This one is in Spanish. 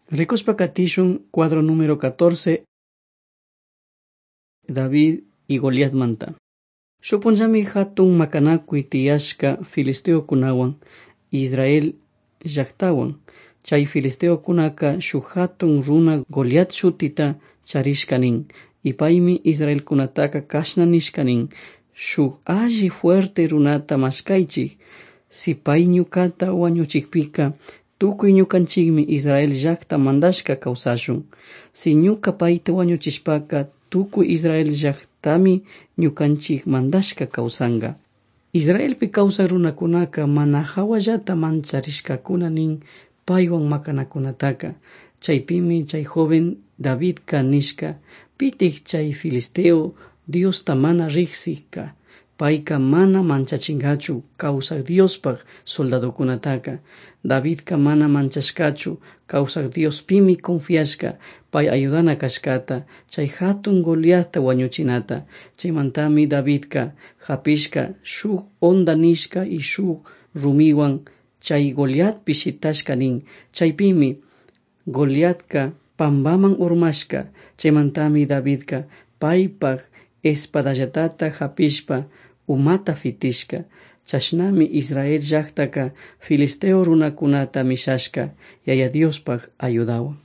Rikuspa katishun cuadro número 14 David y Goliat manta. Shupunjami hatun makanakui tiyashka Filisteo kunawan Israel llaktawan. Chay Filisteo kunaka shuk hatun runa Goliat shutita charishkanin. Ipaimi Israel kunataka kashna nishkanin. Shuk alli fuerte runata mashkaychik. Sipay ñukata wañuchikpika tukuy ñukanchikmi Israel llakta mandashka kawsashun. Si ñuka payta wañuchishpaka tukuy Israel llaktami ñukanchik mandashka kawsanga. Israelpi kawsaq runakunaka mana hawallata mancharishkakuna nin paywan makanakunataka. Chaypimi chay joven Davidka nishka pitik chay Filisteo Diosta mana riksika. Payka mana manchachingachu kawsaq Diospak soldadokunataka. Davidka mana manchashkachu kawsaq Diospimi confiashka pay ayudana kashkata chay hatun Goliatta wañuchinata. Chaymantami Davidka hapishka shuk onda nishka y shuk rumiwan chay Goliat pishitashka nin. Chaypimi Goliatka pambaman urmashka. Chaymantami Davidka paypak espadallatata hapishpa umata fitishka. Chashnami Israel llaktaka Filisteo runakunata mishashka yaya Diospak ayudawan.